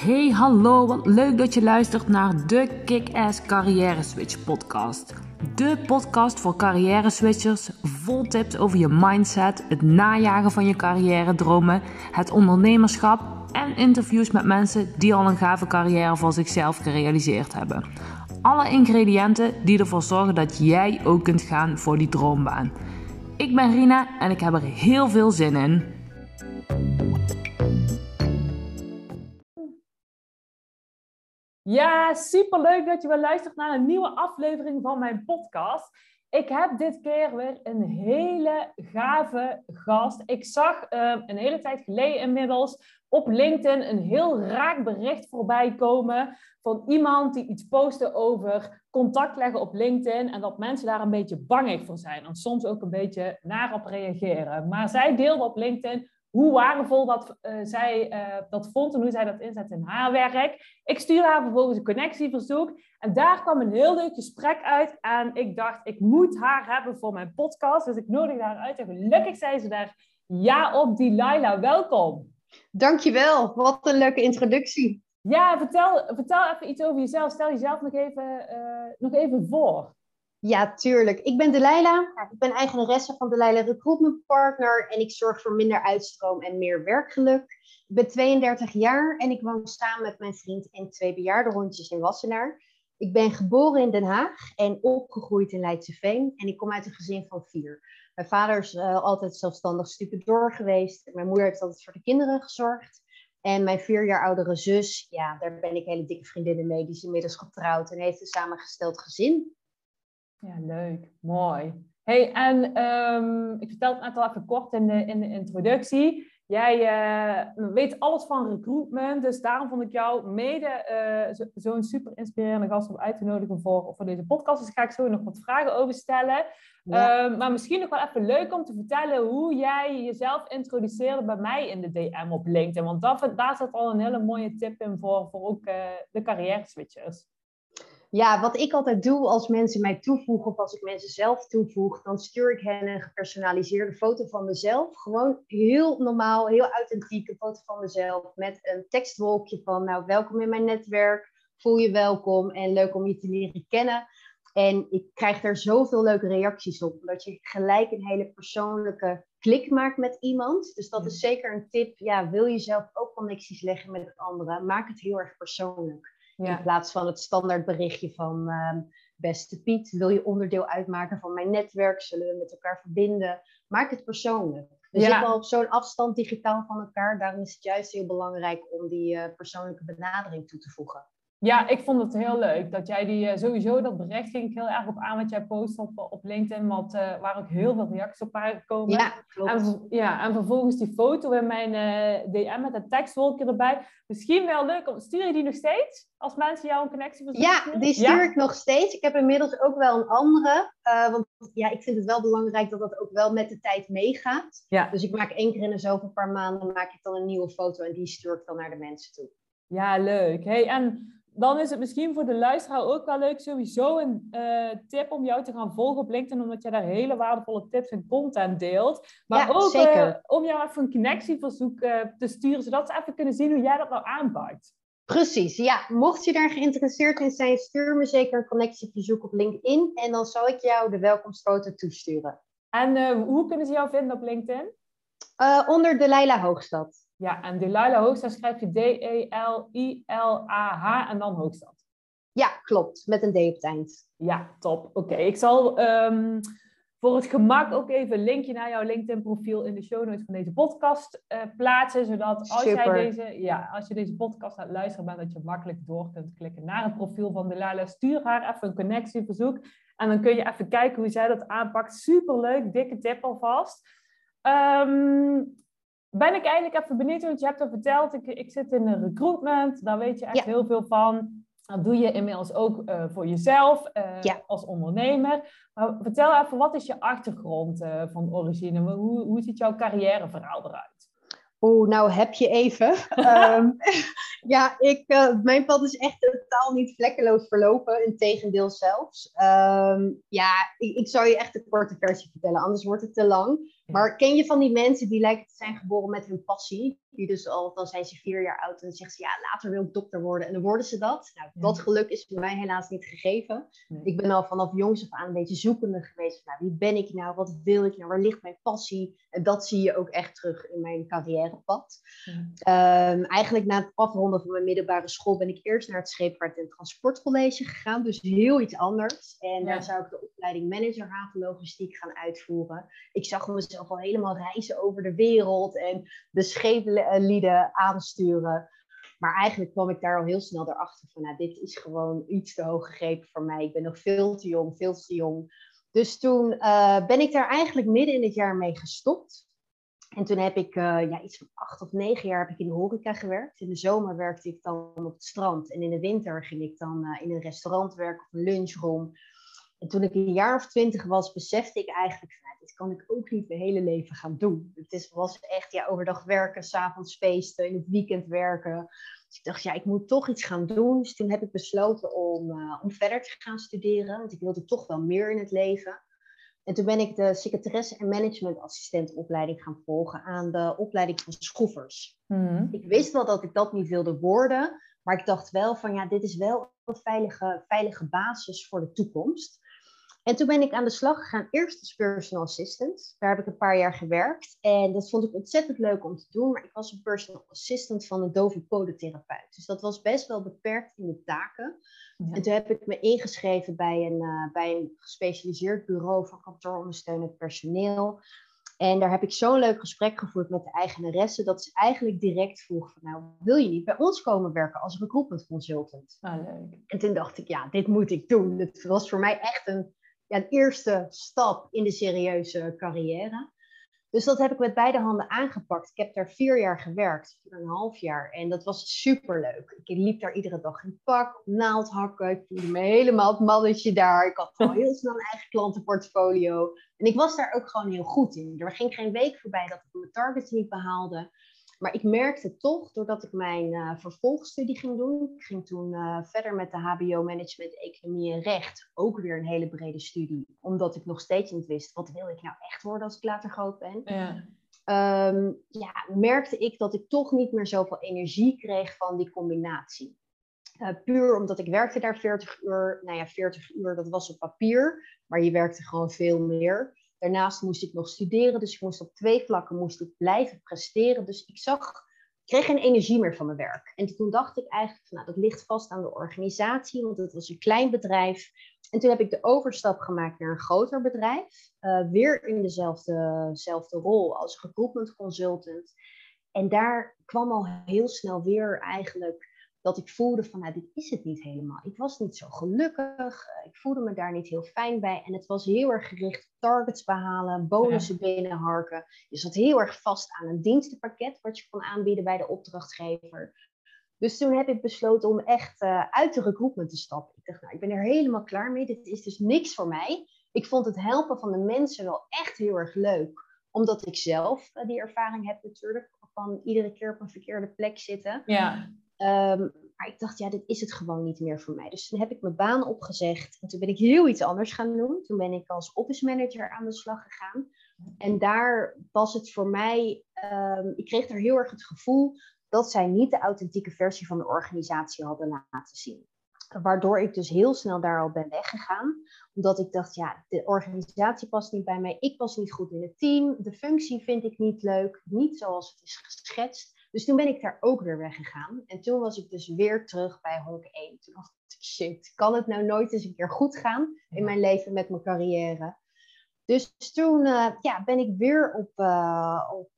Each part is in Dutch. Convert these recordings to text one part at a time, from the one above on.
Hey, hallo, wat leuk dat je luistert naar de Kick-Ass Carrière Switch podcast. De podcast voor carrière switchers, vol tips over je mindset, het najagen van je carrière dromen, het ondernemerschap en interviews met mensen die al een gave carrière voor zichzelf gerealiseerd hebben. Alle ingrediënten die ervoor zorgen dat jij ook kunt gaan voor die droombaan. Ik ben Rina en ik heb er heel veel zin in. Ja, superleuk dat je weer luistert naar een nieuwe aflevering van mijn podcast. Ik heb dit keer weer een hele gave gast. Ik zag een hele tijd geleden inmiddels op LinkedIn een heel raak bericht voorbij komen van iemand die iets postte over contact leggen op LinkedIn en dat mensen daar een beetje bangig voor zijn en soms ook een beetje naar op reageren. Maar zij deelde op LinkedIn hoe waardevol zij dat vond en hoe zij dat inzet in haar werk. Ik stuurde haar vervolgens een connectieverzoek en daar kwam een heel leuk gesprek uit. En ik dacht, ik moet haar hebben voor mijn podcast. Dus ik nodig haar uit en gelukkig zei ze daar ja op. Delilah, welkom. Dankjewel, wat een leuke introductie. Ja, vertel even iets over jezelf. Stel jezelf nog even voor. Ja, tuurlijk. Ik ben Delilah. Ik ben eigenaresse van Delilah Recruitment Partner en ik zorg voor minder uitstroom en meer werkgeluk. Ik ben 32 jaar en ik woon samen met mijn vriend en 2 bejaardenhondjes in Wassenaar. Ik ben geboren in Den Haag en opgegroeid in Leidscheveen en ik kom uit een gezin van 4. Mijn vader is altijd zelfstandig stupendoor geweest. Mijn moeder heeft altijd voor de kinderen gezorgd. En mijn 4 jaar oudere zus, ja, daar ben ik hele dikke vriendinnen mee. Die is inmiddels getrouwd en heeft een samengesteld gezin. Ja, leuk. Mooi. Hey, en ik vertel het net al even kort in de introductie. Jij weet alles van recruitment, dus daarom vond ik jou zo'n super inspirerende gast om uit te nodigen voor deze podcast. Dus ga ik zo nog wat vragen over stellen. Ja. Maar misschien nog wel even leuk om te vertellen hoe jij jezelf introduceerde bij mij in de DM op LinkedIn. Want daar zat al een hele mooie tip in voor ook de carrière switchers. Ja, wat ik altijd doe als mensen mij toevoegen of als ik mensen zelf toevoeg, dan stuur ik hen een gepersonaliseerde foto van mezelf. Gewoon heel normaal, heel authentiek, een foto van mezelf met een tekstwolkje van, nou, welkom in mijn netwerk, voel je welkom en leuk om je te leren kennen. En ik krijg daar zoveel leuke reacties op, omdat je gelijk een hele persoonlijke klik maakt met iemand. Dus dat is zeker een tip. Ja, wil je zelf ook connecties leggen met anderen, maak het heel erg persoonlijk. Ja. In plaats van het standaard berichtje van beste Piet, wil je onderdeel uitmaken van mijn netwerk? Zullen we met elkaar verbinden? Maak het persoonlijk. We zitten al op zo'n afstand digitaal van elkaar. Daarom is het juist heel belangrijk om die persoonlijke benadering toe te voegen. Ja, ik vond het heel leuk dat jij sowieso dat bericht ging ik heel erg op aan wat jij post op LinkedIn, want waar ook heel veel reacties op waren gekomen. Ja, klopt. En vervolgens die foto in mijn DM met het tekstwolkje erbij. Misschien wel leuk, stuur je die nog steeds? Als mensen jou een connectie verzoeken? Ja, die stuur ik nog steeds. Ik heb inmiddels ook wel een andere, want ja, ik vind het wel belangrijk dat dat ook wel met de tijd meegaat. Ja. Dus ik maak 1 keer in de zoveel paar maanden maak ik dan een nieuwe foto en die stuur ik dan naar de mensen toe. Ja, leuk. Hey, en dan is het misschien voor de luisteraar ook wel leuk, sowieso een tip om jou te gaan volgen op LinkedIn, omdat jij daar hele waardevolle tips en content deelt. Maar ja, ook om jou even een connectieverzoek te sturen, zodat ze even kunnen zien hoe jij dat nou aanpakt. Precies, ja. Mocht je daar geïnteresseerd in zijn, stuur me zeker een connectieverzoek op LinkedIn en dan zal ik jou de welkomstfoto toesturen. En hoe kunnen ze jou vinden op LinkedIn? Onder Delilah Hoogstad. Ja, en Delilah Hoogstad schrijf je D-E-L-I-L-A-H en dan Hoogstad. Ja, klopt. Met een D op het eind. Ja, top. Oké, ik zal voor het gemak ook even een linkje naar jouw LinkedIn profiel in de show notes van deze podcast plaatsen. Zodat als je deze podcast aan het luisteren bent, dat je makkelijk door kunt klikken naar het profiel van Delilah. Stuur haar even een connectieverzoek. En dan kun je even kijken hoe zij dat aanpakt. Superleuk, dikke tip alvast. Ben ik eigenlijk even benieuwd, want je hebt al verteld, ik zit in een recruitment, daar weet je echt heel veel van. Dat doe je inmiddels ook voor jezelf als ondernemer. Maar vertel even, wat is je achtergrond van origine? Hoe ziet jouw carrièreverhaal eruit? Nou heb je even. Mijn pad is echt totaal niet vlekkeloos verlopen. Integendeel zelfs. Ik zal je echt de korte versie vertellen, anders wordt het te lang. Maar ken je van die mensen die lijken te zijn geboren met hun passie? Die dus dan zijn ze 4 jaar oud en dan zeggen ze, ja, later wil ik dokter worden. En dan worden ze dat. Nou, dat geluk is voor mij helaas niet gegeven. Nee. Ik ben al vanaf jongs af aan een beetje zoekende geweest. Nou, wie ben ik nou? Wat wil ik nou? Waar ligt mijn passie? En dat zie je ook echt terug in mijn carrièrepad. Eigenlijk na het afronden van mijn middelbare school ben ik eerst naar het Scheepvaart- en Transportcollege gegaan. Dus heel iets anders. En daar zou ik de opleiding manager havenlogistiek gaan uitvoeren. Ik zag mezelf al helemaal reizen over de wereld en de scheepslieden aansturen. Maar eigenlijk kwam ik daar al heel snel erachter van, nou, dit is gewoon iets te hoog gegrepen voor mij. Ik ben nog veel te jong, veel te jong. Dus toen ben ik daar eigenlijk midden in het jaar mee gestopt. En toen heb ik iets van 8 of 9 jaar heb ik in de horeca gewerkt. In de zomer werkte ik dan op het strand. En in de winter ging ik dan in een restaurant werken of een lunchroom. En toen ik een jaar of 20 was, besefte ik eigenlijk van, dit kan ik ook niet mijn hele leven gaan doen. Was echt overdag werken, 's avonds feesten, in het weekend werken. Dus ik dacht, ik moet toch iets gaan doen. Dus toen heb ik besloten om verder te gaan studeren. Want ik wilde toch wel meer in het leven. En toen ben ik de secretaresse- en managementassistentopleiding gaan volgen aan de opleiding van schroevers. Ik wist wel dat ik dat niet wilde worden. Maar ik dacht wel van, dit is wel een veilige basis voor de toekomst. En toen ben ik aan de slag gegaan, eerst als personal assistant. Daar heb ik een paar jaar gewerkt. En dat vond ik ontzettend leuk om te doen. Maar ik was een personal assistant van een dove podotherapeut. Dus dat was best wel beperkt in de taken. Ja. En toen heb ik me ingeschreven bij een gespecialiseerd bureau van kantoorondersteunend personeel. En daar heb ik zo'n leuk gesprek gevoerd met de eigenaresse, dat ze eigenlijk direct vroeg van, nou, wil je niet bij ons komen werken als recruitment consultant? Leuk. En toen dacht ik, dit moet ik doen. Het was voor mij echt een eerste stap in de serieuze carrière. Dus dat heb ik met beide handen aangepakt. Ik heb daar 4 jaar gewerkt, 4,5 jaar. En dat was superleuk. Ik liep daar iedere dag in pak, naaldhakken. Ik voelde me helemaal het mannetje daar. Ik had al heel snel een eigen klantenportfolio. En ik was daar ook gewoon heel goed in. Er ging geen week voorbij dat ik mijn targets niet behaalde. Maar ik merkte toch, doordat ik mijn vervolgstudie ging doen. Ik ging toen verder met de HBO Management, Economie en Recht. Ook weer een hele brede studie. Omdat ik nog steeds niet wist, wat wil ik nou echt worden als ik later groot ben. Merkte ik dat ik toch niet meer zoveel energie kreeg van die combinatie. Puur omdat ik werkte daar 40 uur. 40 uur, dat was op papier. Maar je werkte gewoon veel meer. Daarnaast moest ik nog studeren, dus ik moest op 2 vlakken blijven presteren. Dus ik kreeg geen energie meer van mijn werk. En toen dacht ik eigenlijk, van, dat ligt vast aan de organisatie, want het was een klein bedrijf. En toen heb ik de overstap gemaakt naar een groter bedrijf. Weer in dezelfde rol als recruitment consultant. En daar kwam al heel snel weer eigenlijk dat ik voelde van, dit is het niet helemaal. Ik was niet zo gelukkig. Ik voelde me daar niet heel fijn bij. En het was heel erg gericht op targets behalen, bonussen binnenharken. Je zat heel erg vast aan een dienstenpakket wat je kon aanbieden bij de opdrachtgever. Dus toen heb ik besloten om echt uit de recruitment te stappen. Ik dacht, ik ben er helemaal klaar mee. Dit is dus niks voor mij. Ik vond het helpen van de mensen wel echt heel erg leuk. Omdat ik zelf die ervaring heb natuurlijk. Van iedere keer op een verkeerde plek zitten. Ja. Maar ik dacht, dit is het gewoon niet meer voor mij. Dus toen heb ik mijn baan opgezegd. En toen ben ik heel iets anders gaan doen. Toen ben ik als office manager aan de slag gegaan. En daar was het voor mij... ik kreeg er heel erg het gevoel dat zij niet de authentieke versie van de organisatie hadden laten zien. Waardoor ik dus heel snel daar al ben weggegaan. Omdat ik dacht, de organisatie past niet bij mij. Ik was niet goed in het team. De functie vind ik niet leuk. Niet zoals het is geschetst. Dus toen ben ik daar ook weer weggegaan. En toen was ik dus weer terug bij honk 1. Toen dacht ik, shit, kan het nou nooit eens een keer goed gaan in mijn leven met mijn carrière? Dus toen ben ik weer op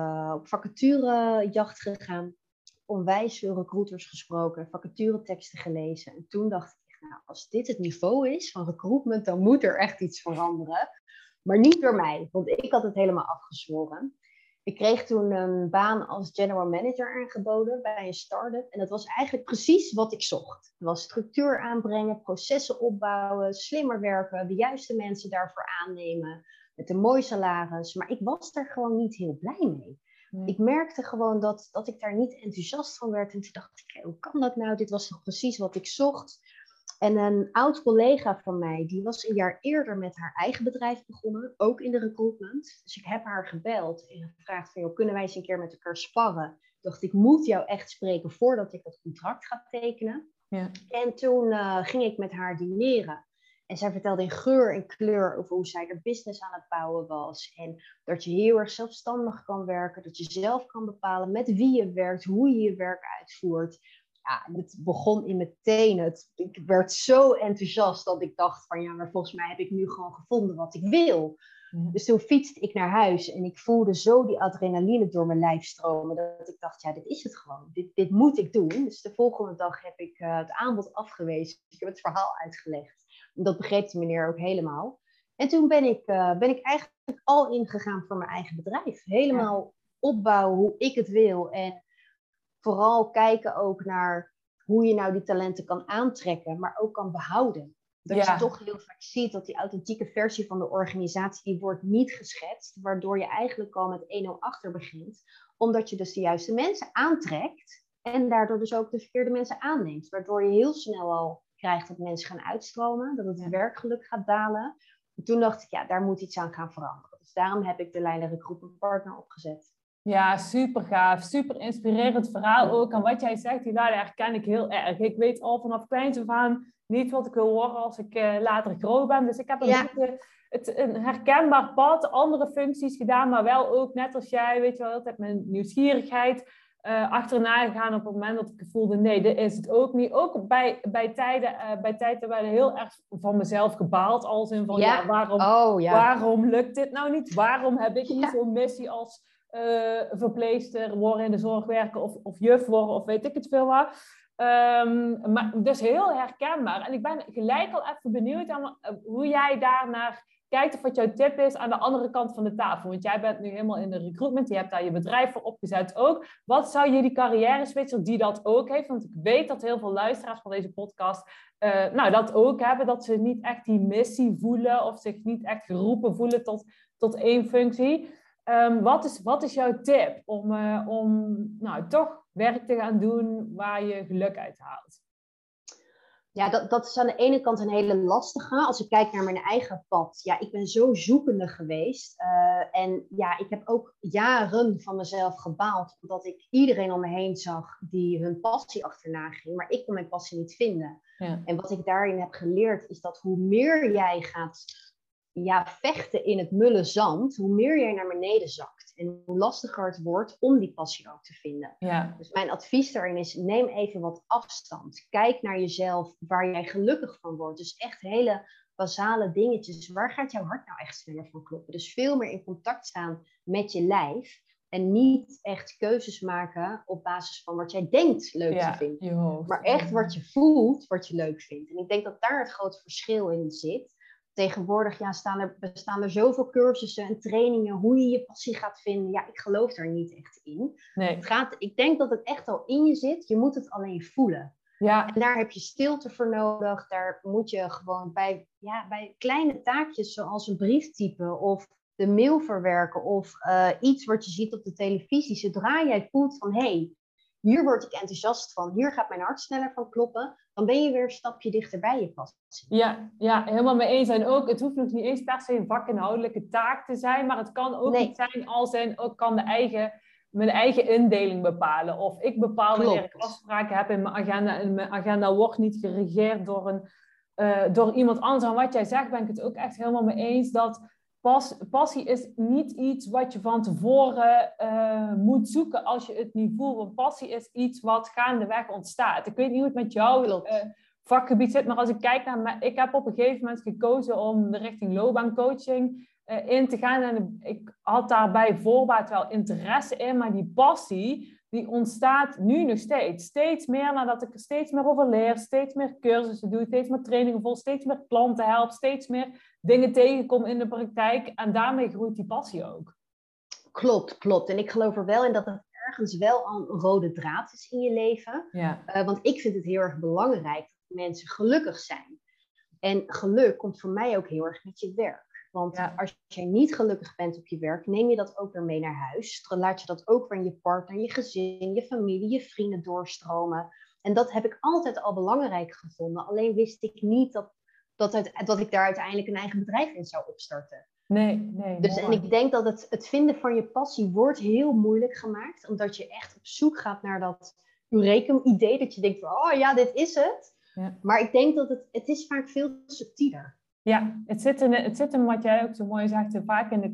vacaturejacht gegaan. Onwijs veel recruiters gesproken, vacatureteksten gelezen. En toen dacht ik, als dit het niveau is van recruitment, dan moet er echt iets veranderen. Maar niet door mij, want ik had het helemaal afgezworen. Ik kreeg toen een baan als general manager aangeboden bij een start-up. En dat was eigenlijk precies wat ik zocht. Het was structuur aanbrengen, processen opbouwen, slimmer werken, de juiste mensen daarvoor aannemen. Met een mooi salaris. Maar ik was daar gewoon niet heel blij mee. Ik merkte gewoon dat ik daar niet enthousiast van werd. En toen dacht ik, hoe kan dat nou? Dit was toch precies wat ik zocht. En een oud collega van mij, die was een jaar eerder met haar eigen bedrijf begonnen, ook in de recruitment. Dus ik heb haar gebeld en gevraagd van, joh, kunnen wij eens een keer met elkaar sparren? Ik dacht, ik moet jou echt spreken voordat ik dat contract ga tekenen. Ja. En toen ging ik met haar dineren. En zij vertelde in geur en kleur over hoe zij haar business aan het bouwen was. En dat je heel erg zelfstandig kan werken. Dat je zelf kan bepalen met wie je werkt, hoe je je werk uitvoert. Ja, het begon in mijn tenen. Ik werd zo enthousiast dat ik dacht van ja, maar volgens mij heb ik nu gewoon gevonden wat ik wil. Ja. Dus toen fietste ik naar huis en ik voelde zo die adrenaline door mijn lijf stromen. Dat ik dacht, ja, dit is het gewoon. Dit moet ik doen. Dus de volgende dag heb ik het aanbod afgewezen. Ik heb het verhaal uitgelegd. En dat begreep de meneer ook helemaal. En toen ben ik eigenlijk al ingegaan voor mijn eigen bedrijf. Helemaal opbouwen hoe ik het wil. En vooral kijken ook naar hoe je nou die talenten kan aantrekken, maar ook kan behouden. Dat je toch heel vaak ziet dat die authentieke versie van de organisatie, die wordt niet geschetst, waardoor je eigenlijk al met 1-0 achter begint, omdat je dus de juiste mensen aantrekt en daardoor dus ook de verkeerde mensen aanneemt, waardoor je heel snel al krijgt dat mensen gaan uitstromen, dat het werkgeluk gaat dalen. En toen dacht ik, ja, daar moet iets aan gaan veranderen. Dus daarom heb ik de Leila Recruitment Partner opgezet. Ja, super gaaf. Super inspirerend verhaal ook. En wat jij zegt, die herken ik heel erg. Ik weet al vanaf kleins af aan niet wat ik wil worden als ik later groot ben. Dus ik heb een beetje een herkenbaar pad, andere functies gedaan, maar wel ook net als jij, weet je wel, altijd mijn nieuwsgierigheid achterna gegaan op het moment dat ik voelde, nee, dit is het ook niet. Ook bij tijden werden heel erg van mezelf gebaald, als in van, waarom lukt dit nou niet? Waarom heb ik niet zo'n missie als verpleegster worden in de zorg werken of juf worden of weet ik het veel wat. Maar dus heel herkenbaar. En ik ben gelijk al even benieuwd aan hoe jij daarnaar kijkt of wat jouw tip is aan de andere kant van de tafel. Want jij bent nu helemaal in de recruitment, je hebt daar je bedrijf voor opgezet ook. Wat zou je die carrière switcher die dat ook heeft, want ik weet dat heel veel luisteraars van deze podcast dat ook hebben, dat ze niet echt die missie voelen of zich niet echt geroepen voelen tot één functie. Wat is jouw tip om toch werk te gaan doen waar je geluk uit haalt? Ja, dat is aan de ene kant een hele lastige. Als ik kijk naar mijn eigen pad. Ja, ik ben zo zoekende geweest. En ja, ik heb ook jaren van mezelf gebaald. Omdat ik iedereen om me heen zag die hun passie achterna ging. Maar ik kon mijn passie niet vinden. Ja. En wat ik daarin heb geleerd is dat hoe meer jij gaat vechten in het mulle zand, hoe meer jij naar beneden zakt. En hoe lastiger het wordt om die passie ook te vinden. Ja. Dus mijn advies daarin is, neem even wat afstand. Kijk naar jezelf, waar jij gelukkig van wordt. Dus echt hele basale dingetjes. Waar gaat jouw hart nou echt sneller van kloppen? Dus veel meer in contact staan met je lijf. En niet echt keuzes maken op basis van wat jij denkt leuk te vinden. Maar echt wat je voelt, wat je leuk vindt. En ik denk dat daar het grote verschil in zit. Tegenwoordig bestaan er zoveel cursussen en trainingen hoe je je passie gaat vinden. Ja, ik geloof daar niet echt in. Nee. Ik denk dat het echt al in je zit. Je moet het alleen voelen. Ja. En daar heb je stilte voor nodig. Daar moet je gewoon bij kleine taakjes zoals een brief typen of de mail verwerken of iets wat je ziet op de televisie. Zodra jij voelt van hey, hier word ik enthousiast van, hier gaat mijn hart sneller van kloppen, dan ben je weer een stapje dichter bij je passie. Ja, helemaal mee eens. En ook, het hoeft nog niet eens per se een vakinhoudelijke taak te zijn, maar het kan ook niet zijn als ik kan mijn eigen indeling bepalen. Of ik bepaal wanneer ik afspraken heb in mijn agenda. En mijn agenda wordt niet geregeerd door iemand anders. En wat jij zegt, ben ik het ook echt helemaal mee eens dat passie is niet iets wat je van tevoren moet zoeken als je het niet voelt. Want passie is iets wat gaandeweg ontstaat. Ik weet niet hoe het met jouw vakgebied zit, maar als ik kijk naar... Ik heb op een gegeven moment gekozen om de richting loopbaancoaching in te gaan. En ik had daar bij voorbaat wel interesse in, maar die passie die ontstaat nu nog steeds. Steeds meer nadat ik er steeds meer over leer, steeds meer cursussen doe, steeds meer trainingen volg, steeds meer klanten help, steeds meer dingen tegenkom in de praktijk. En daarmee groeit die passie ook. Klopt. En ik geloof er wel in dat het ergens wel al een rode draad is in je leven. Ja. Want ik vind het heel erg belangrijk dat mensen gelukkig zijn. En geluk komt voor mij ook heel erg met je werk. Want als je niet gelukkig bent op je werk, neem je dat ook weer mee naar huis. Dan laat je dat ook weer in je partner, je gezin, je familie, je vrienden doorstromen. En dat heb ik altijd al belangrijk gevonden. Alleen wist ik niet dat ik daar uiteindelijk een eigen bedrijf in zou opstarten. Nee, Dus en ik denk dat het vinden van je passie wordt heel moeilijk gemaakt. Omdat je echt op zoek gaat naar dat Eureka-idee. Dat je denkt van, oh ja, dit is het. Ja. Maar ik denk dat het is vaak veel subtieler. Ja, het zit in wat jij ook zo mooi zegt, vaak in de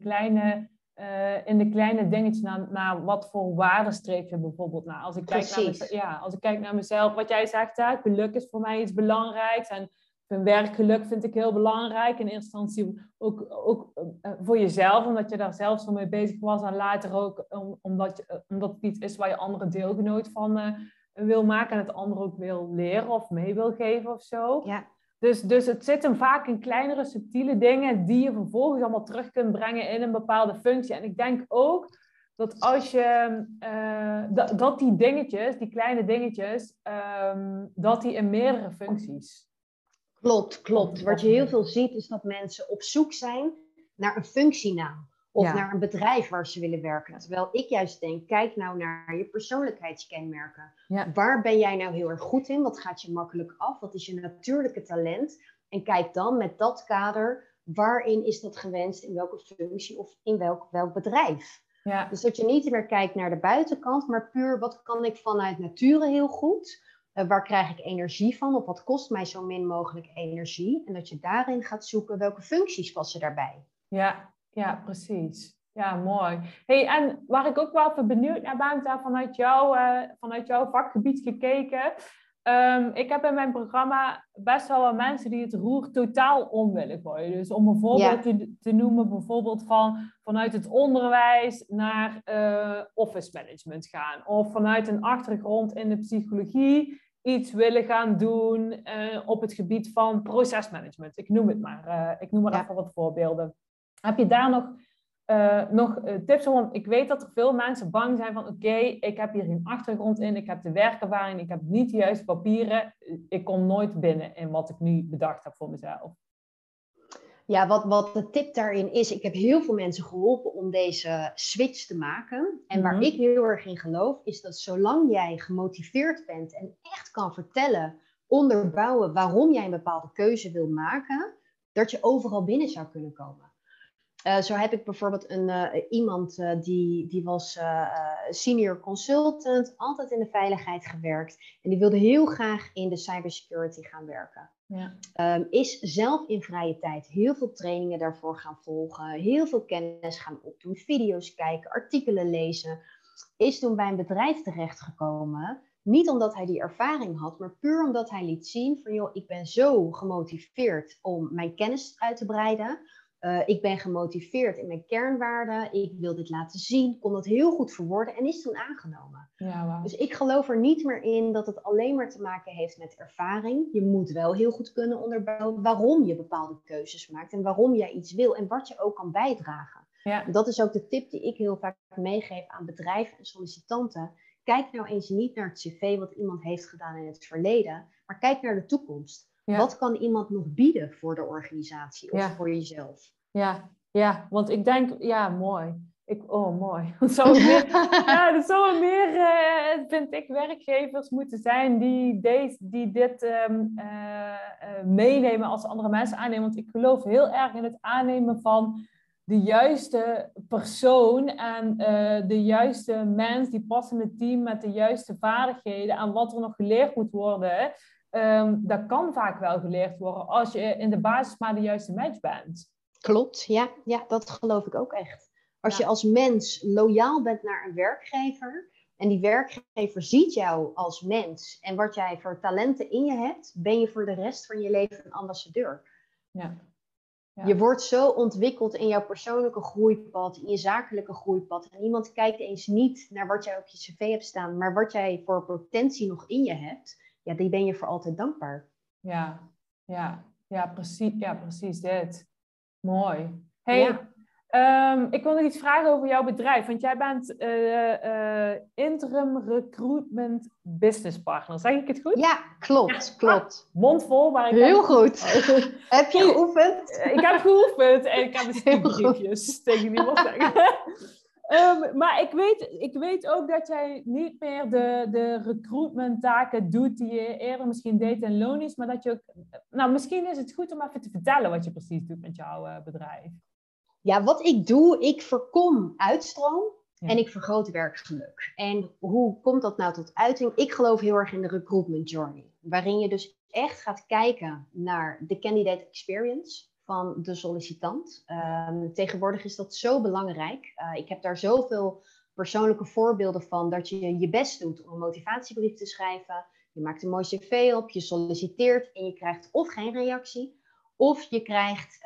kleine dingetjes naar wat voor waarde streef je bijvoorbeeld naar. Als ik kijk naar mezelf, wat jij zegt, geluk is voor mij iets belangrijks en mijn werkgeluk vind ik heel belangrijk. In eerste instantie ook voor jezelf, omdat je daar zelf zo mee bezig was en later ook omdat het iets is waar je andere deelgenoot van wil maken en het andere ook wil leren of mee wil geven of zo. Ja. Dus het zit hem vaak in kleinere, subtiele dingen die je vervolgens allemaal terug kunt brengen in een bepaalde functie. En ik denk ook dat als je dat die dingetjes, die kleine dingetjes, dat die in meerdere functies. Klopt. Wat je heel veel ziet is dat mensen op zoek zijn naar een functienaam. Of naar een bedrijf waar ze willen werken. Terwijl ik juist denk, kijk nou naar je persoonlijkheidskenmerken. Ja. Waar ben jij nou heel erg goed in? Wat gaat je makkelijk af? Wat is je natuurlijke talent? En kijk dan met dat kader, waarin is dat gewenst? In welke functie of in welk bedrijf? Ja. Dus dat je niet meer kijkt naar de buitenkant, maar puur wat kan ik vanuit nature heel goed? Waar krijg ik energie van? Of wat kost mij zo min mogelijk energie? En dat je daarin gaat zoeken welke functies passen daarbij. Ja, precies. Ja, mooi. Hey, en waar ik ook wel even benieuwd naar ben, vanuit jouw vakgebied gekeken. Ik heb in mijn programma best wel wat mensen die het roer totaal om willen gooien. Dus om een voorbeeld te noemen, bijvoorbeeld vanuit het onderwijs naar office management gaan. Of vanuit een achtergrond in de psychologie iets willen gaan doen op het gebied van procesmanagement. Ik noem het maar. Ik noem maar even wat voorbeelden. Heb je daar nog tips voor? Want ik weet dat er veel mensen bang zijn van oké, ik heb hier een achtergrond in, ik heb de werkervaring, ik heb niet de juiste papieren, ik kom nooit binnen in wat ik nu bedacht heb voor mezelf. Ja, wat de tip daarin is, ik heb heel veel mensen geholpen om deze switch te maken. En waar ik heel erg in geloof, is dat zolang jij gemotiveerd bent en echt kan vertellen, onderbouwen waarom jij een bepaalde keuze wil maken, dat je overal binnen zou kunnen komen. Zo heb ik bijvoorbeeld iemand die was senior consultant, altijd in de veiligheid gewerkt. En die wilde heel graag in de cybersecurity gaan werken. Ja. Is zelf in vrije tijd heel veel trainingen daarvoor gaan volgen. Heel veel kennis gaan opdoen, video's kijken, artikelen lezen. Is toen bij een bedrijf terechtgekomen. Niet omdat hij die ervaring had, maar puur omdat hij liet zien van joh, ik ben zo gemotiveerd om mijn kennis uit te breiden. Ik ben gemotiveerd in mijn kernwaarden. Ik wil dit laten zien. Kon dat heel goed verwoorden en is toen aangenomen. Ja, wow. Dus ik geloof er niet meer in dat het alleen maar te maken heeft met ervaring. Je moet wel heel goed kunnen onderbouwen waarom je bepaalde keuzes maakt. En waarom jij iets wil en wat je ook kan bijdragen. Ja. Dat is ook de tip die ik heel vaak meegeef aan bedrijven en sollicitanten. Kijk nou eens niet naar het cv wat iemand heeft gedaan in het verleden. Maar kijk naar de toekomst. Ja. Wat kan iemand nog bieden voor de organisatie of voor jezelf? Ja, want ik denk, mooi. Mooi. Dat zou meer, vind ik, werkgevers moeten zijn die dit meenemen als andere mensen aannemen. Want ik geloof heel erg in het aannemen van de juiste persoon en de juiste mens die past in het team met de juiste vaardigheden en wat er nog geleerd moet worden. Dat kan vaak wel geleerd worden als je in de basis maar de juiste match bent. Klopt, ja, dat geloof ik ook echt. Als je als mens loyaal bent naar een werkgever en die werkgever ziet jou als mens en wat jij voor talenten in je hebt, ben je voor de rest van je leven een ambassadeur. Ja. Je wordt zo ontwikkeld in jouw persoonlijke groeipad, in je zakelijke groeipad. En iemand kijkt eens niet naar wat jij op je cv hebt staan, maar wat jij voor potentie nog in je hebt. Ja, die ben je voor altijd dankbaar. Ja, precies dit. Mooi. Hey, ik wil nog iets vragen over jouw bedrijf. Want jij bent interim recruitment business partner. Zeg ik het goed? Ja, klopt. Mondvol. Maar heel goed. Heb je geoefend? Ik heb geoefend en ik heb een stiekbriefjes tegen niemand zeggen. Maar ik weet ook dat jij niet meer de recruitment taken doet die je eerder misschien deed in Lonies, maar dat je ook... Nou, misschien is het goed om even te vertellen wat je precies doet met jouw bedrijf. Ja, wat ik doe, ik voorkom uitstroom Ja. en ik vergroot werkgeluk. En hoe komt dat nou tot uiting? Ik geloof heel erg in de recruitment journey, waarin je dus echt gaat kijken naar de candidate experience van de sollicitant. Tegenwoordig is dat zo belangrijk. Ik heb daar zoveel persoonlijke voorbeelden van, dat je je best doet om een motivatiebrief te schrijven. Je maakt een mooi cv op, je solliciteert en je krijgt of geen reactie, of je krijgt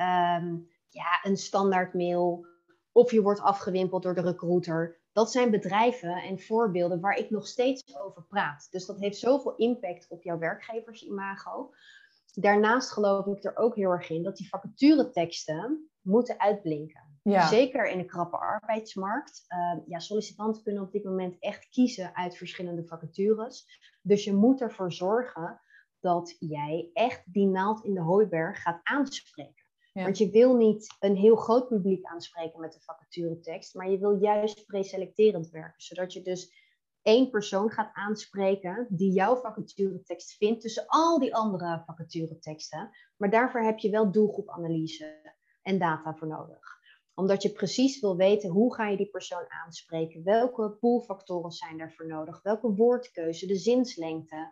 een standaard mail, of je wordt afgewimpeld door de recruiter. Dat zijn bedrijven en voorbeelden waar ik nog steeds over praat. Dus dat heeft zoveel impact op jouw werkgeversimago. Daarnaast geloof ik er ook heel erg in dat die vacatureteksten moeten uitblinken. Ja. Zeker in de krappe arbeidsmarkt. Sollicitanten kunnen op dit moment echt kiezen uit verschillende vacatures. Dus je moet ervoor zorgen dat jij echt die naald in de hooiberg gaat aanspreken. Ja. Want je wil niet een heel groot publiek aanspreken met de vacaturetekst, maar je wil juist preselecterend werken. Zodat je dus 1 persoon gaat aanspreken die jouw vacaturetekst vindt tussen al die andere vacatureteksten. Maar daarvoor heb je wel doelgroepanalyse en data voor nodig. Omdat je precies wil weten hoe ga je die persoon aanspreken. Welke poolfactoren zijn daarvoor nodig. Welke woordkeuze, de zinslengte.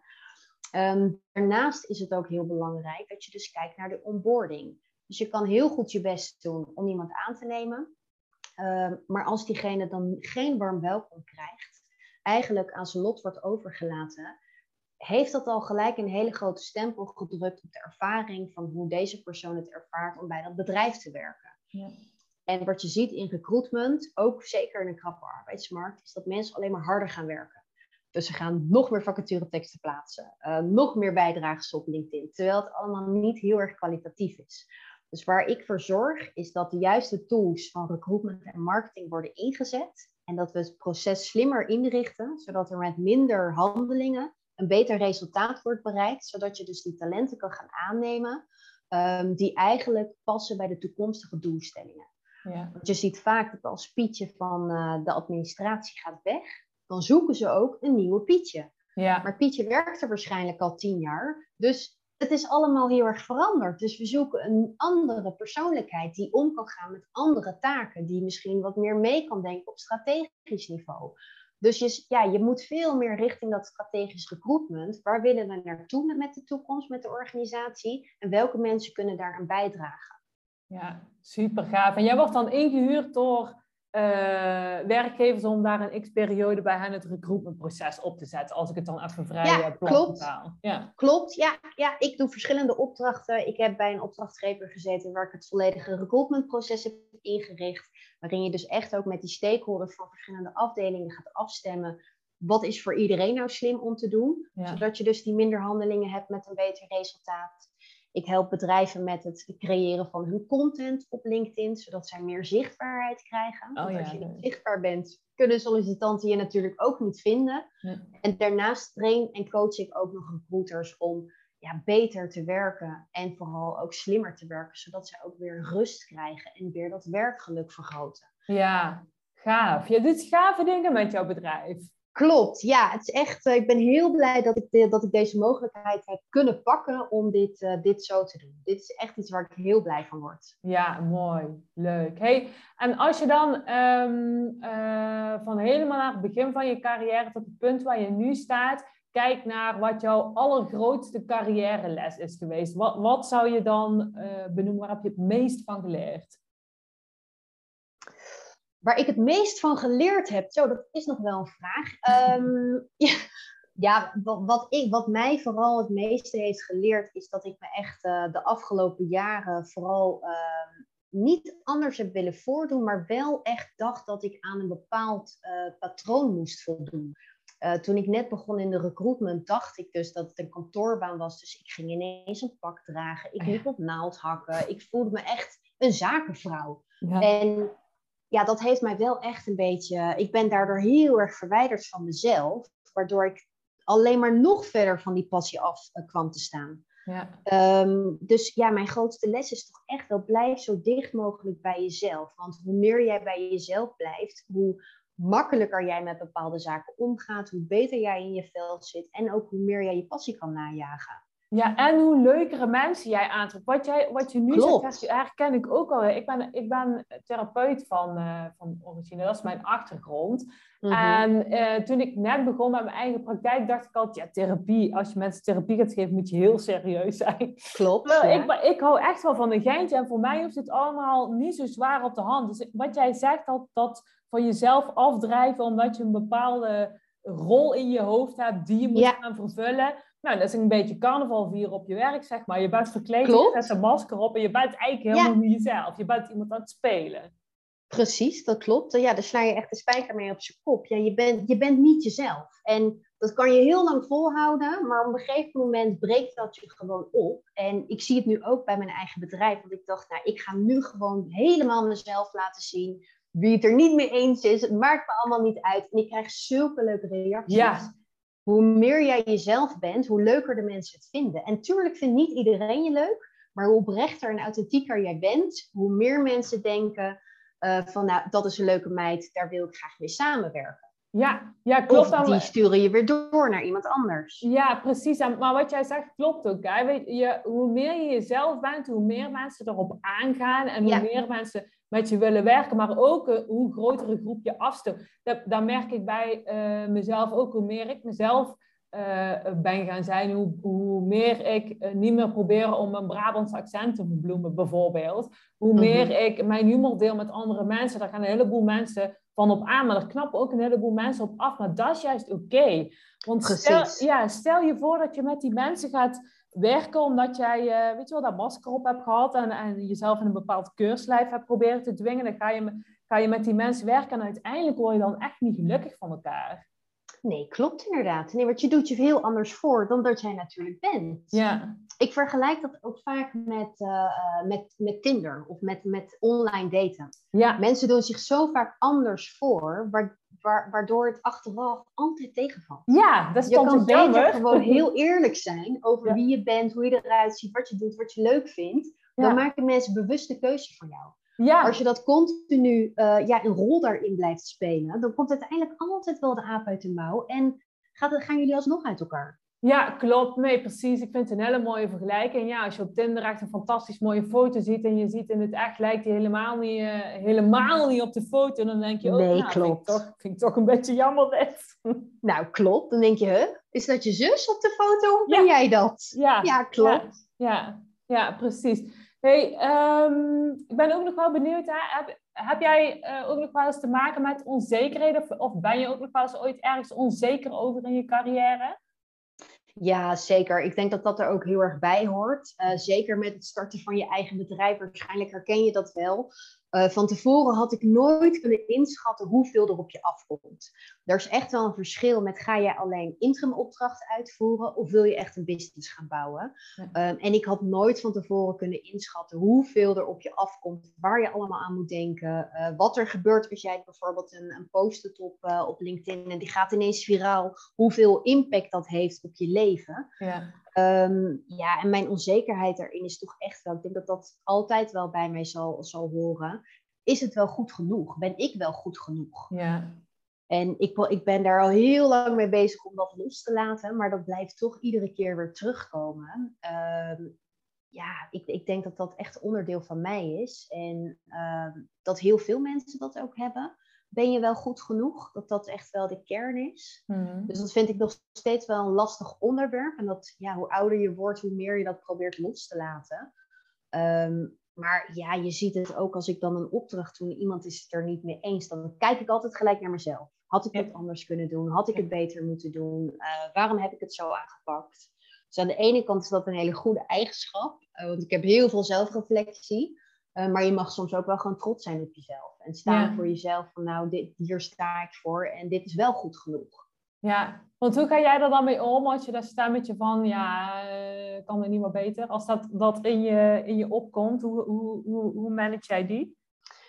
Daarnaast is het ook heel belangrijk dat je dus kijkt naar de onboarding. Dus je kan heel goed je best doen om iemand aan te nemen. Maar als diegene dan geen warm welkom krijgt, eigenlijk aan zijn lot wordt overgelaten, heeft dat al gelijk een hele grote stempel gedrukt op de ervaring van hoe deze persoon het ervaart om bij dat bedrijf te werken. Ja. En wat je ziet in recruitment, ook zeker in een krappe arbeidsmarkt, is dat mensen alleen maar harder gaan werken. Dus ze gaan nog meer vacatureteksten plaatsen, nog meer bijdrages op LinkedIn, terwijl het allemaal niet heel erg kwalitatief is. Dus waar ik voor zorg, is dat de juiste tools van recruitment en marketing worden ingezet. En dat we het proces slimmer inrichten, zodat er met minder handelingen een beter resultaat wordt bereikt. Zodat je dus die talenten kan gaan aannemen die eigenlijk passen bij de toekomstige doelstellingen. Ja. Want je ziet vaak dat als Pietje van de administratie gaat weg, dan zoeken ze ook een nieuwe Pietje. Ja. Maar Pietje werkt er waarschijnlijk al 10 jaar, dus het is allemaal heel erg veranderd. Dus we zoeken een andere persoonlijkheid die om kan gaan met andere taken. Die misschien wat meer mee kan denken op strategisch niveau. Dus je moet veel meer richting dat strategisch recruitment. Waar willen we naartoe met de toekomst, met de organisatie? En welke mensen kunnen daar aan bijdragen? Ja, super gaaf. En jij wordt dan ingehuurd door werkgevers om daar een x-periode bij hen het recruitmentproces op te zetten. Als ik het dan even vrij plat vertaal. Ja, klopt. Ja, ik doe verschillende opdrachten. Ik heb bij een opdrachtgever gezeten waar ik het volledige recruitmentproces heb ingericht. Waarin je dus echt ook met die stakeholders van verschillende afdelingen gaat afstemmen. Wat is voor iedereen nou slim om te doen? Ja. Zodat je dus die minder handelingen hebt met een beter resultaat. Ik help bedrijven met het creëren van hun content op LinkedIn, zodat zij meer zichtbaarheid krijgen. Want als je niet zichtbaar bent, kunnen sollicitanten je natuurlijk ook niet vinden. Ja. En daarnaast train en coach ik ook nog recruiters om beter te werken en vooral ook slimmer te werken, zodat zij ook weer rust krijgen en weer dat werkgeluk vergroten. Ja, gaaf. Je doet gave dingen met jouw bedrijf. Klopt, ja. Het is echt, ik ben heel blij dat ik deze mogelijkheid heb kunnen pakken om dit zo te doen. Dit is echt iets waar ik heel blij van word. Ja, mooi. Leuk. Hey, en als je dan van helemaal naar het begin van je carrière tot het punt waar je nu staat, kijkt naar wat jouw allergrootste carrièreles is geweest. Wat zou je dan benoemen? Waar heb je het meest van geleerd? Waar ik het meest van geleerd heb, dat is nog wel een vraag. Wat mij vooral het meeste heeft geleerd, is dat ik me echt de afgelopen jaren vooral niet anders heb willen voordoen, maar wel echt dacht dat ik aan een bepaald patroon moest voldoen. Toen ik net begon in de recruitment, dacht ik dus dat het een kantoorbaan was. Dus ik ging ineens een pak dragen, ik liep op naaldhakken, ik voelde me echt een zakenvrouw. Ja. En dat heeft mij wel echt een beetje... Ik ben daardoor heel erg verwijderd van mezelf, waardoor ik alleen maar nog verder van die passie af kwam te staan. Ja. Dus ja, mijn grootste les is toch echt wel, blijf zo dicht mogelijk bij jezelf. Want hoe meer jij bij jezelf blijft, hoe makkelijker jij met bepaalde zaken omgaat, hoe beter jij in je vel zit en ook hoe meer jij je passie kan najagen. Ja, en hoe leukere mensen jij aantrekt. Wat je nu Klopt. zegt, herken ik ook al. Ik ben therapeut van origine, dat is mijn achtergrond. Mhm. En toen ik net begon met mijn eigen praktijk, dacht ik altijd, ja, therapie. Als je mensen therapie gaat geven, moet je heel serieus zijn. Klopt, Terwijl ja. ik hou echt wel van een geintje. En voor mij hoeft het allemaal niet zo zwaar op de hand. Dus wat jij zegt, dat van jezelf afdrijven, omdat je een bepaalde rol in je hoofd hebt die je moet Ja, gaan vervullen. Nou, dat is een beetje carnaval vieren op je werk, zeg maar. Je bent verkleed, je zet klopt. een masker op en je bent eigenlijk helemaal Ja, niet jezelf. Je bent iemand aan het spelen. precies, dat klopt. Ja, daar sla je echt de spijker mee op zijn kop. Ja, je bent niet jezelf. En dat kan je heel lang volhouden, maar op een gegeven moment breekt dat je gewoon op. En ik zie het nu ook bij mijn eigen bedrijf, want ik dacht, nou, ik ga nu gewoon helemaal mezelf laten zien. Wie het er niet mee eens is, het maakt me allemaal niet uit. En ik krijg zulke leuke reacties. Ja, Hoe meer jij jezelf bent, hoe leuker de mensen het vinden. En tuurlijk vindt niet iedereen je leuk, maar hoe oprechter en authentieker jij bent, hoe meer mensen denken van, nou, dat is een leuke meid, daar wil ik graag mee samenwerken. ja, klopt. Of die sturen je weer door naar iemand anders. Ja, precies. Maar wat jij zegt klopt ook. Hè? Weet je, hoe meer je jezelf bent, hoe meer mensen erop aangaan en hoe Ja, meer mensen met je willen werken, maar ook hoe groter een groep je afstoot. Dat merk ik bij mezelf ook. Hoe meer ik mezelf ben gaan zijn, hoe meer ik niet meer probeer om een Brabants accent te verbloemen, bijvoorbeeld. Hoe meer ik mijn humor deel met andere mensen, daar gaan een heleboel mensen van op aan, maar er knappen ook een heleboel mensen op af. Maar dat is juist oké. Want precies. stel je voor dat je met die mensen gaat werken omdat jij, weet je wel, dat masker op hebt gehad en jezelf in een bepaald keurslijf hebt proberen te dwingen. Dan ga je met die mensen werken en uiteindelijk word je dan echt niet gelukkig van elkaar. Nee, klopt inderdaad. Nee, want je doet je heel anders voor dan dat jij natuurlijk bent. Ja, Ik vergelijk dat ook vaak met Tinder of met online daten. ja, Mensen doen zich zo vaak anders voor, waardoor het achteraf altijd tegenvalt. ja, dat is Je dan kan toch beter jammer? gewoon heel eerlijk zijn over Ja, wie je bent, hoe je eruit ziet, wat je doet, wat je leuk vindt. Dan ja, maken mensen bewust de keuze voor jou. Als je ja. dat continu een rol daarin blijft spelen, dan komt uiteindelijk altijd wel de aap uit de mouw en gaan jullie alsnog uit elkaar. Ja, klopt. Nee, precies. Ik vind het een hele mooie vergelijking. Ja, als je op Tinder echt een fantastisch mooie foto ziet en je ziet in het echt lijkt die helemaal niet op de foto, dan denk je ook, Nee, nou, klopt. vind ik toch een beetje jammer dit. Nou, klopt. Dan denk je, huh? Is dat je zus op de foto of ben Ja, jij dat? ja, Ja, ja, klopt. ja, precies. Hey, ik ben ook nog wel benieuwd, hè? Heb jij ook nog wel eens te maken met onzekerheden? Of ben je ook nog wel eens ooit ergens onzeker over in je carrière? Ja, zeker. Ik denk dat dat er ook heel erg bij hoort. Zeker met het starten van je eigen bedrijf. Waarschijnlijk herken je dat wel. Van tevoren had ik nooit kunnen inschatten hoeveel er op je afkomt. Er is echt wel een verschil met ga jij alleen interim opdrachten uitvoeren of wil je echt een business gaan bouwen. Ja. En ik had nooit van tevoren kunnen inschatten hoeveel er op je afkomt, waar je allemaal aan moet denken, wat er gebeurt als jij bijvoorbeeld een post doet op LinkedIn en die gaat ineens viraal, hoeveel impact dat heeft op je leven. Ja. Ja, en mijn onzekerheid daarin is toch echt wel, ik denk dat dat altijd wel bij mij zal horen. Is het wel goed genoeg? Ben ik wel goed genoeg? Ja. En ik ben daar al heel lang mee bezig om dat los te laten, maar dat blijft toch iedere keer weer terugkomen. Ja, ik denk dat dat echt onderdeel van mij is. En dat heel veel mensen dat ook hebben. Ben je wel goed genoeg? Dat dat echt wel de kern is. Mhm. Dus dat vind ik nog steeds wel een lastig onderwerp. En dat, ja, hoe ouder je wordt, hoe meer je dat probeert los te laten. Maar ja, je ziet het ook als ik dan een opdracht doe en iemand is het er niet mee eens. Dan kijk ik altijd gelijk naar mezelf. Had ik dat anders kunnen doen? Had ik het beter moeten doen? Waarom heb ik het zo aangepakt? Dus aan de ene kant is dat een hele goede eigenschap. Want ik heb heel veel zelfreflectie. Maar je mag soms ook wel gewoon trots zijn op jezelf. En staan voor jezelf van nou, hier sta ik voor. En dit is wel goed genoeg. Ja, want hoe ga jij er dan mee om als je daar staat met je van, ja, kan het niet meer beter? Als dat in je opkomt, hoe manage jij die?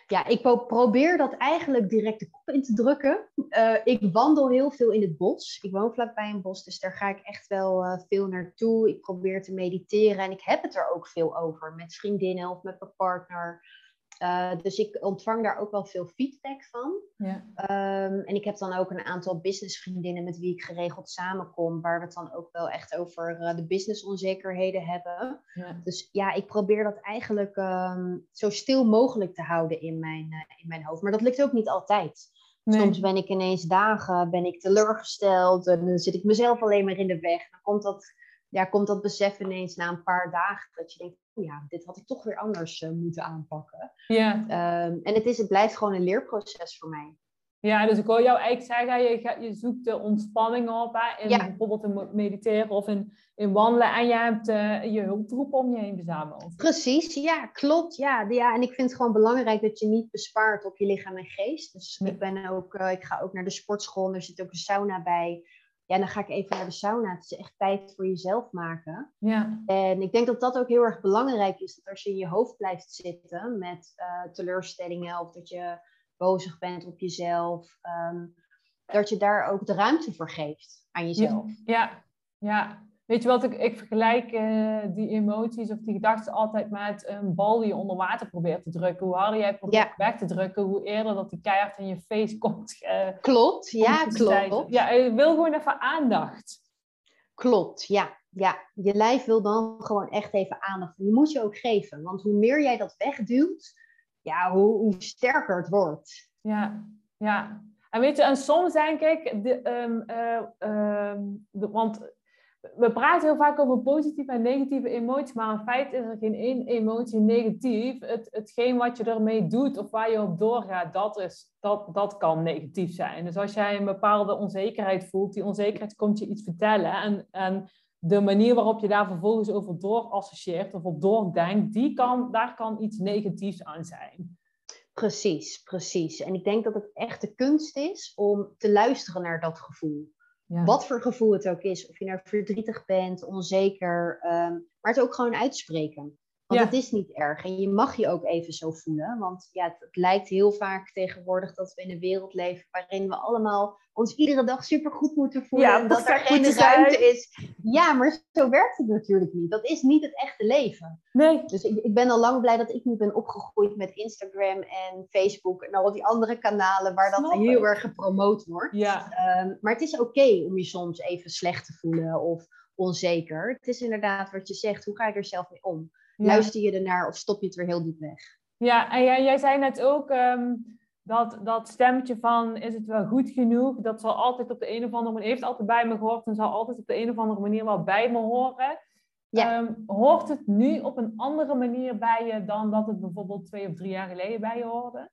Ja, ik probeer dat eigenlijk direct de kop in te drukken. Ik wandel heel veel in het bos. Ik woon vlakbij een bos, dus daar ga ik echt wel veel naartoe. Ik probeer te mediteren en ik heb het er ook veel over met vriendinnen of met mijn partner. Dus ik ontvang daar ook wel veel feedback van. Ja. En ik heb dan ook een aantal businessvriendinnen met wie ik geregeld samenkom, waar we het dan ook wel echt over de businessonzekerheden hebben. Ja. Dus ja, ik probeer dat eigenlijk zo stil mogelijk te houden in mijn hoofd. Maar dat lukt ook niet altijd. Nee. Soms ben ik ineens dagen teleurgesteld en dan zit ik mezelf alleen maar in de weg. Dan komt dat besef ineens na een paar dagen dat je denkt, ja, dit had ik toch weer anders moeten aanpakken. Ja. En het blijft gewoon een leerproces voor mij. Ja, dus ik hoor jou eigenlijk zeggen, je zoekt de ontspanning op, hè, in bijvoorbeeld in mediteren of in wandelen. En je hebt je hulptroep om je heen verzameld. Precies, ja, klopt. Ja, en ik vind het gewoon belangrijk dat je niet bespaart op je lichaam en geest. Dus Nee. ik ga ook naar de sportschool en er zit ook een sauna bij. Ja, dan ga ik even naar de sauna. Het is echt tijd voor jezelf maken. Ja. En ik denk dat dat ook heel erg belangrijk is. Dat als je in je hoofd blijft zitten met teleurstellingen of dat je bozig bent op jezelf, dat je daar ook de ruimte voor geeft aan jezelf. Ja. Weet je wat, ik vergelijk die emoties of die gedachten altijd met een bal die je onder water probeert te drukken. Hoe harder jij probeert weg te drukken, hoe eerder dat die keihard in je face komt. Klopt, klopt. Ja, je wil gewoon even aandacht. Klopt, ja. Je lijf wil dan gewoon echt even aandacht. Die moet je ook geven, want hoe meer jij dat wegduwt, ja, hoe sterker het wordt. Ja. En weet je, en soms denk ik, want we praten heel vaak over positieve en negatieve emoties, maar in feite is er geen één emotie negatief. Hetgeen wat je ermee doet of waar je op doorgaat, dat kan negatief zijn. Dus als jij een bepaalde onzekerheid voelt, die onzekerheid komt je iets vertellen en de manier waarop je daar vervolgens over door associeert of op doordenkt, daar kan iets negatiefs aan zijn. Precies. En ik denk dat het echt de kunst is om te luisteren naar dat gevoel. Ja. Wat voor gevoel het ook is. Of je nou verdrietig bent, onzeker. Maar het ook gewoon uitspreken. Want het is niet erg. En je mag je ook even zo voelen. Want ja, het lijkt heel vaak tegenwoordig dat we in een wereld leven waarin we allemaal ons iedere dag supergoed moeten voelen. Ja, en dat er geen ruimte is. Ja, maar zo werkt het natuurlijk niet. Dat is niet het echte leven. Nee. Dus ik ben al lang blij dat ik niet ben opgegroeid met Instagram en Facebook en al die andere kanalen waar dat heel erg gepromoot wordt. Ja. Maar het is oké om je soms even slecht te voelen of onzeker. Het is inderdaad wat je zegt, hoe ga je er zelf mee om? Ja. Luister je ernaar of stop je het weer heel diep weg? Ja, en jij zei net ook dat stemmetje van is het wel goed genoeg? Dat zal altijd op de een of andere manier, heeft altijd bij me gehoord en zal altijd op de een of andere manier wel bij me horen. Ja. Hoort het nu op een andere manier bij je dan dat het bijvoorbeeld 2 of 3 jaar geleden bij je hoorde?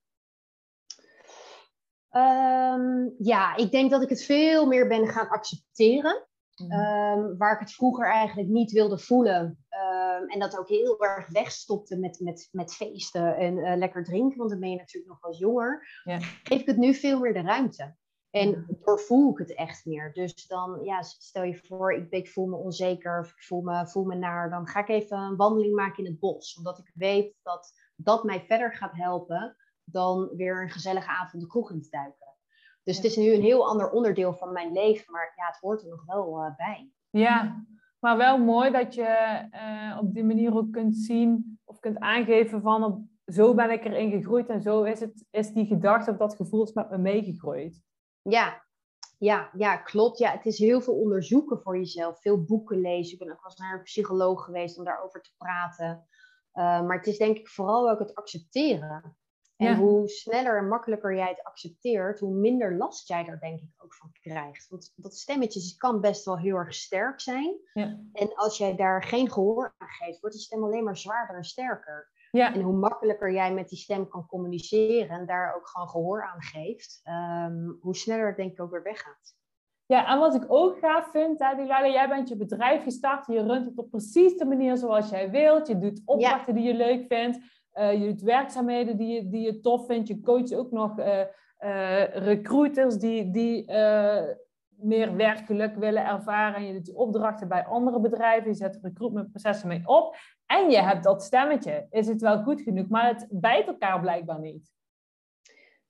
Ja, ik denk dat ik het veel meer ben gaan accepteren. Waar ik het vroeger eigenlijk niet wilde voelen. En dat ook heel erg wegstopte met feesten en lekker drinken. Want dan ben je natuurlijk nog wel jonger. Ja. Geef ik het nu veel meer de ruimte. En doorvoel ik het echt meer. Dus dan, ja, stel je voor, ik voel me onzeker of ik voel me naar. Dan ga ik even een wandeling maken in het bos. Omdat ik weet dat dat mij verder gaat helpen dan weer een gezellige avond de kroeg in te duiken. Dus het is nu een heel ander onderdeel van mijn leven. Maar ja, het hoort er nog wel bij. Ja, maar wel mooi dat je op die manier ook kunt zien of kunt aangeven van zo ben ik erin gegroeid en zo is die gedachte of dat gevoel met me meegegroeid. Ja, klopt. Ja, het is heel veel onderzoeken voor jezelf. Veel boeken lezen. Ik ben ook wel eens naar een psycholoog geweest om daarover te praten. Maar het is denk ik vooral ook het accepteren. En hoe sneller en makkelijker jij het accepteert, hoe minder last jij er denk ik ook van krijgt. Want dat stemmetje kan best wel heel erg sterk zijn. Ja. En als jij daar geen gehoor aan geeft, wordt die stem alleen maar zwaarder en sterker. Ja. En hoe makkelijker jij met die stem kan communiceren en daar ook gewoon gehoor aan geeft, hoe sneller het denk ik ook weer weggaat. Ja, en wat ik ook gaaf vind, Dilala, jij bent je bedrijf gestart, je runt het op precies de manier zoals jij wilt. Je doet opdrachten die je leuk vindt. Je doet werkzaamheden die je tof vindt. Je coacht ook nog recruiters die meer werkgeluk willen ervaren. En je doet opdrachten bij andere bedrijven. Je zet recruitmentprocessen mee op. En je hebt dat stemmetje. Is het wel goed genoeg? Maar het bijt elkaar blijkbaar niet.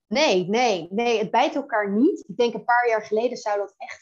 Nee, het bijt elkaar niet. Ik denk een paar jaar geleden zou dat echt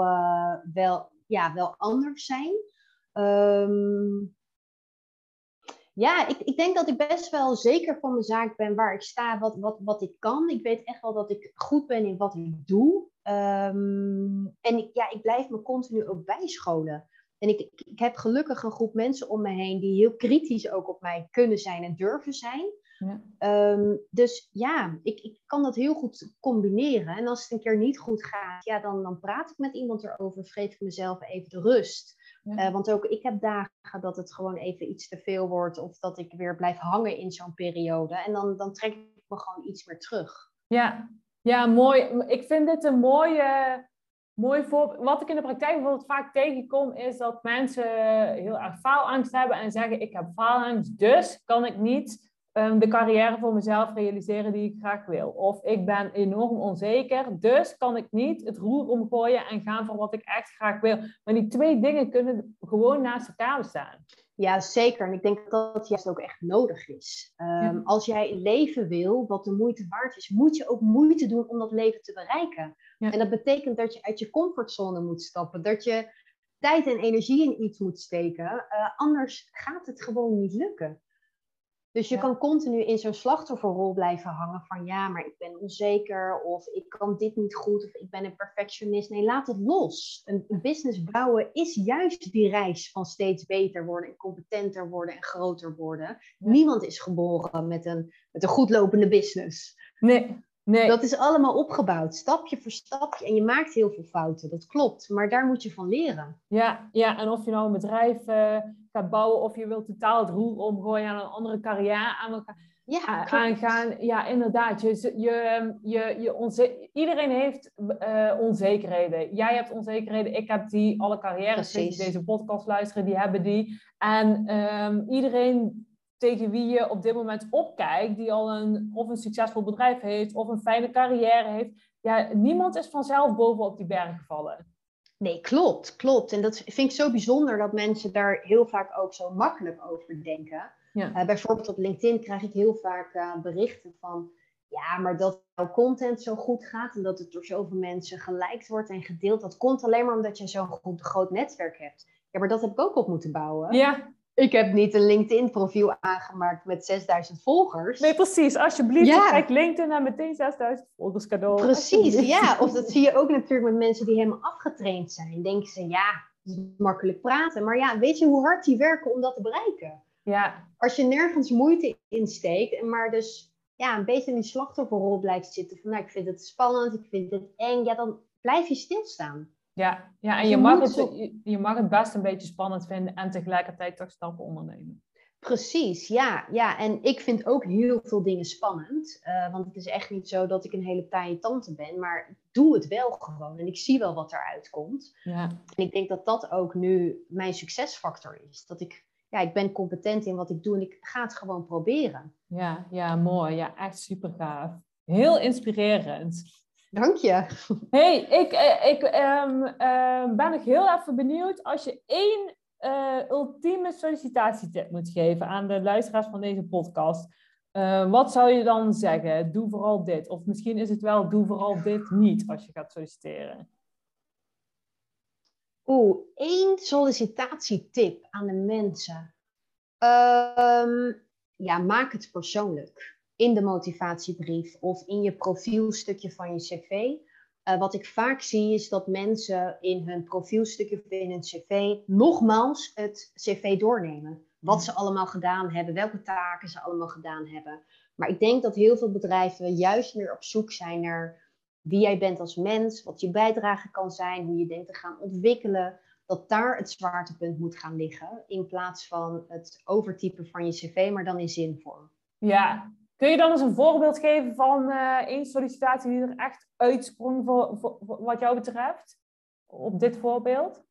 wel anders zijn. Ehm, ja, ik denk dat ik best wel zeker van mijn zaak ben waar ik sta, wat ik kan. Ik weet echt wel dat ik goed ben in wat ik doe. En ik blijf me continu ook bijscholen. En ik heb gelukkig een groep mensen om me heen die heel kritisch ook op mij kunnen zijn en durven zijn. Ja. Dus ja, ik kan dat heel goed combineren. En als het een keer niet goed gaat, ja, dan praat ik met iemand erover, geef ik mezelf even de rust. Ja. Want ook ik heb dagen dat het gewoon even iets te veel wordt of dat ik weer blijf hangen in zo'n periode. En dan trek ik me gewoon iets meer terug. Ja, mooi. Ik vind dit een mooi voorbeeld. Wat ik in de praktijk bijvoorbeeld vaak tegenkom, is dat mensen heel erg faalangst hebben en zeggen: ik heb faalangst, dus kan ik niet de carrière voor mezelf realiseren die ik graag wil. Of ik ben enorm onzeker, dus kan ik niet het roer omgooien en gaan voor wat ik echt graag wil. Maar die twee dingen kunnen gewoon naast elkaar bestaan. Ja, zeker. En ik denk dat dat juist ook echt nodig is. Ja. Als jij een leven wil wat de moeite waard is, moet je ook moeite doen om dat leven te bereiken. Ja. En dat betekent dat je uit je comfortzone moet stappen. Dat je tijd en energie in iets moet steken. Anders gaat het gewoon niet lukken. Dus je kan continu in zo'n slachtofferrol blijven hangen van ja, maar ik ben onzeker of ik kan dit niet goed of ik ben een perfectionist. Nee, laat het los. Een business bouwen is juist die reis van steeds beter worden en competenter worden en groter worden. Ja. Niemand is geboren met een goed lopende business. Nee. Dat is allemaal opgebouwd, stapje voor stapje. En je maakt heel veel fouten, dat klopt. Maar daar moet je van leren. Ja, en of je nou een bedrijf gaat bouwen of je wilt totaal het roer omgooien en een andere carrière aangaan. Ja, inderdaad. Iedereen heeft onzekerheden. Jij hebt onzekerheden, ik heb die. Alle carrières die deze podcast luisteren, die hebben die. En iedereen tegen wie je op dit moment opkijkt, die al een succesvol bedrijf heeft of een fijne carrière heeft. Ja, niemand is vanzelf bovenop die berg gevallen. Nee, klopt. En dat vind ik zo bijzonder dat mensen daar heel vaak ook zo makkelijk over denken. Ja. Bijvoorbeeld op LinkedIn krijg ik heel vaak berichten van ja, maar dat jouw content zo goed gaat en dat het door zoveel mensen geliked wordt en gedeeld, dat komt alleen maar omdat je zo'n groot netwerk hebt. Ja, maar dat heb ik ook op moeten bouwen. Ja. Ik heb niet een LinkedIn-profiel aangemaakt met 6000 volgers. Nee, precies. Alsjeblieft, kijk LinkedIn en meteen 6000 volgers cadeau. Precies, ja. Of dat zie je ook natuurlijk met mensen die helemaal afgetraind zijn. Denken ze, ja, het is makkelijk praten. Maar ja, weet je hoe hard die werken om dat te bereiken? Ja. Als je nergens moeite in steekt, maar dus een beetje in die slachtofferrol blijft zitten. Van, nou, ik vind het spannend, ik vind het eng. Ja, dan blijf je stilstaan. Ja, en je mag het best een beetje spannend vinden en tegelijkertijd toch stappen ondernemen. Precies, ja. En ik vind ook heel veel dingen spannend. Want het is echt niet zo dat ik een hele taaie tante ben. Maar ik doe het wel gewoon. En ik zie wel wat eruit komt. Ja. En ik denk dat dat ook nu mijn succesfactor is. Dat ik ben competent in wat ik doe en ik ga het gewoon proberen. Ja, mooi. Ja, echt super gaaf. Heel inspirerend. Dank je. Hey, ik ben nog heel even benieuwd. Als je één ultieme sollicitatietip moet geven aan de luisteraars van deze podcast, wat zou je dan zeggen? Doe vooral dit. Of misschien is het wel, doe vooral dit niet als je gaat solliciteren. Één sollicitatietip aan de mensen. Maak het persoonlijk. In de motivatiebrief of in je profielstukje van je cv. Wat ik vaak zie is dat mensen in hun profielstukje of in hun cv nogmaals het cv doornemen. Wat ze allemaal gedaan hebben, welke taken ze allemaal gedaan hebben. Maar ik denk dat heel veel bedrijven juist meer op zoek zijn naar wie jij bent als mens, wat je bijdrage kan zijn, hoe je denkt te gaan ontwikkelen. Dat daar het zwaartepunt moet gaan liggen, in plaats van het overtypen van je cv, maar dan in zinvorm. Ja, kun je dan eens een voorbeeld geven van één sollicitatie die er echt uitsprong voor wat jou betreft? Op dit voorbeeld?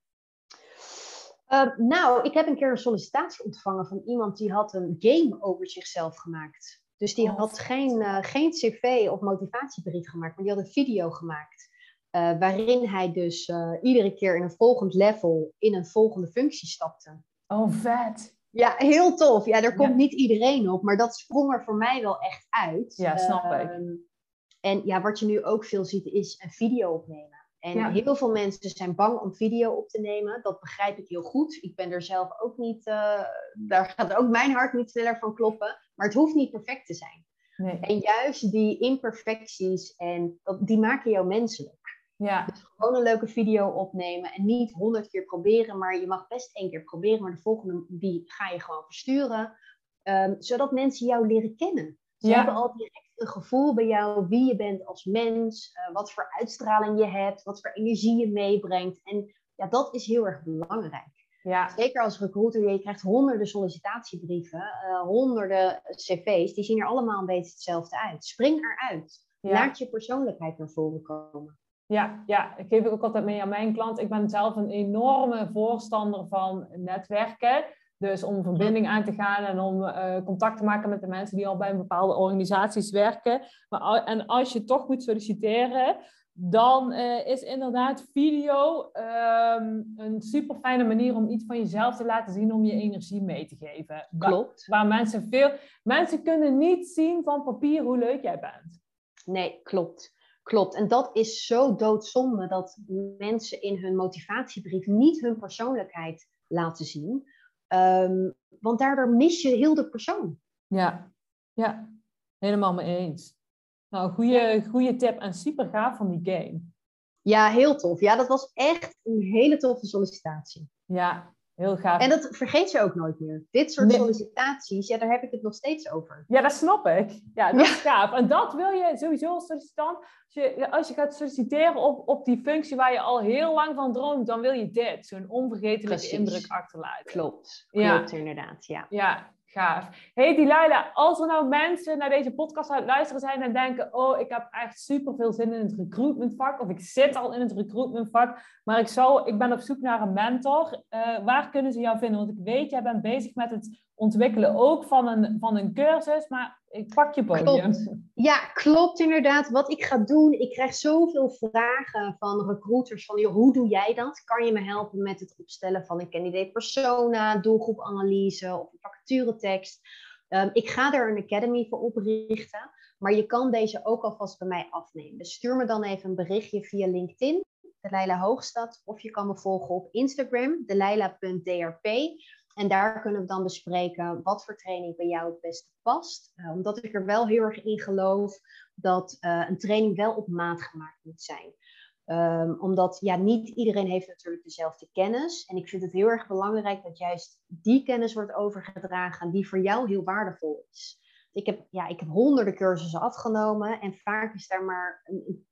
Ik heb een keer een sollicitatie ontvangen van iemand die had een game over zichzelf gemaakt. Dus die had geen cv of motivatiebrief gemaakt, maar die had een video gemaakt. Waarin hij dus iedere keer in een volgend level in een volgende functie stapte. Oh, vet! Ja, heel tof. Ja, daar komt niet iedereen op, maar dat sprong er voor mij wel echt uit. Ja, snap ik. En ja, wat je nu ook veel ziet is een video opnemen. En heel veel mensen zijn bang om video op te nemen. Dat begrijp ik heel goed. Ik ben er zelf ook niet, daar gaat ook mijn hart niet sneller van kloppen. Maar het hoeft niet perfect te zijn. Nee. En juist die imperfecties, die maken jou menselijk. Ja. Dus gewoon een leuke video opnemen en niet 100 keer proberen. Maar je mag best 1 keer proberen, maar de volgende die ga je gewoon versturen. Zodat mensen jou leren kennen. Ze hebben al direct een gevoel bij jou wie je bent als mens, wat voor uitstraling je hebt, wat voor energie je meebrengt. En ja, dat is heel erg belangrijk. Ja. Zeker als recruiter, je krijgt honderden sollicitatiebrieven, honderden cv's, die zien er allemaal een beetje hetzelfde uit. Spring eruit. Ja. Laat je persoonlijkheid naar voren komen. Ja, ik geef ook altijd mee aan mijn klant. Ik ben zelf een enorme voorstander van netwerken. Dus om verbinding aan te gaan en om contact te maken met de mensen die al bij een bepaalde organisaties werken. En als je toch moet solliciteren, dan is inderdaad video een super fijne manier om iets van jezelf te laten zien, om je energie mee te geven. Klopt. Waar mensen kunnen niet zien van papier hoe leuk jij bent. Nee, klopt. Klopt. En dat is zo doodzonde dat mensen in hun motivatiebrief niet hun persoonlijkheid laten zien. Want daardoor mis je heel de persoon. Ja, helemaal mee eens. Nou, goede tip en super gaaf van die game. Ja, heel tof. Ja, dat was echt een hele toffe sollicitatie. Ja, heel gaaf. En dat vergeet je ook nooit meer. Dit soort sollicitaties, ja, daar heb ik het nog steeds over. Ja, dat snap ik. Ja, dat is gaaf. En dat wil je sowieso als sollicitant. Als je gaat solliciteren op die functie waar je al heel lang van droomt, dan wil je dit. Zo'n onvergetelijke indruk achterlaten. Klopt, inderdaad. Ja, gaaf. Hey Delilah, als er nou mensen naar deze podcast aan het luisteren zijn en denken, oh, ik heb echt super veel zin in het recruitmentvak, of ik zit al in het recruitmentvak, maar ik ben op zoek naar een mentor. Waar kunnen ze jou vinden? Want ik weet, jij bent bezig met het ontwikkelen ook van een cursus, maar ik pak je podium. Klopt. Ja, klopt inderdaad. Wat ik ga doen, ik krijg zoveel vragen van recruiters van, hoe doe jij dat? Kan je me helpen met het opstellen van een candidate persona, doelgroepanalyse of een vacaturetekst? Ik ga er een academy voor oprichten, maar je kan deze ook alvast bij mij afnemen. Dus stuur me dan even een berichtje via LinkedIn, Delilah Hoogstad, of je kan me volgen op Instagram, delilah.drp. En daar kunnen we dan bespreken wat voor training bij jou het beste past. Omdat ik er wel heel erg in geloof dat een training wel op maat gemaakt moet zijn. Omdat niet iedereen heeft natuurlijk dezelfde kennis. En ik vind het heel erg belangrijk dat juist die kennis wordt overgedragen die voor jou heel waardevol is. Ik heb honderden cursussen afgenomen en vaak is daar maar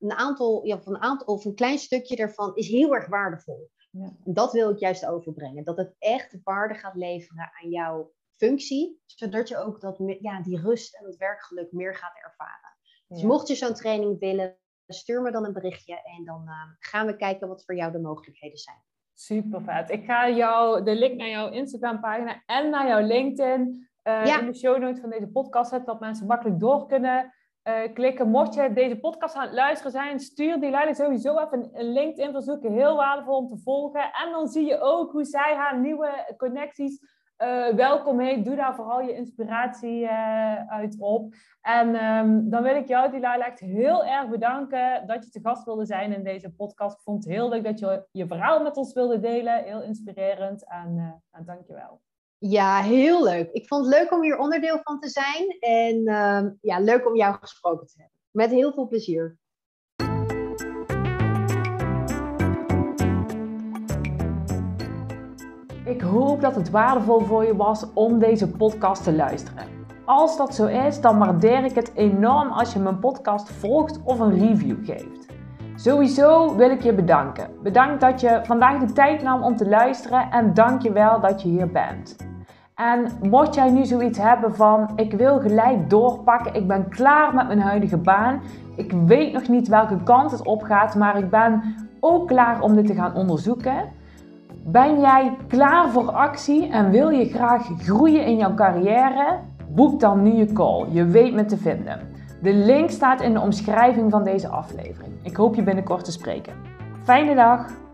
een klein stukje daarvan is heel erg waardevol. Ja. En dat wil ik juist overbrengen. Dat het echt waarde gaat leveren aan jouw functie. Zodat je ook die rust en het werkgeluk meer gaat ervaren. Ja. Dus mocht je zo'n training willen, stuur me dan een berichtje. En dan gaan we kijken wat voor jou de mogelijkheden zijn. Super vet. Ik ga de link naar jouw Instagram pagina en naar jouw LinkedIn in de show notes van deze podcast zetten. Dat mensen makkelijk door kunnen klikken. Mocht je deze podcast aan het luisteren zijn, stuur Delilah sowieso even een LinkedIn verzoeken. Heel waardevol om te volgen. En dan zie je ook hoe zij haar nieuwe connecties welkom heet. Doe daar vooral je inspiratie uit op. En dan wil ik jou, Delilah, echt heel erg bedanken dat je te gast wilde zijn in deze podcast. Ik vond het heel leuk dat je je verhaal met ons wilde delen. Heel inspirerend. En dank je wel. Ja, heel leuk. Ik vond het leuk om hier onderdeel van te zijn. En leuk om jou gesproken te hebben. Met heel veel plezier. Ik hoop dat het waardevol voor je was om deze podcast te luisteren. Als dat zo is, dan waardeer ik het enorm als je mijn podcast volgt of een review geeft. Sowieso wil ik je bedanken. Bedankt dat je vandaag de tijd nam om te luisteren en dank je wel dat je hier bent. En mocht jij nu zoiets hebben van, ik wil gelijk doorpakken, ik ben klaar met mijn huidige baan, ik weet nog niet welke kant het op gaat, maar ik ben ook klaar om dit te gaan onderzoeken. Ben jij klaar voor actie en wil je graag groeien in jouw carrière? Boek dan nu je call, je weet me te vinden. De link staat in de omschrijving van deze aflevering. Ik hoop je binnenkort te spreken. Fijne dag!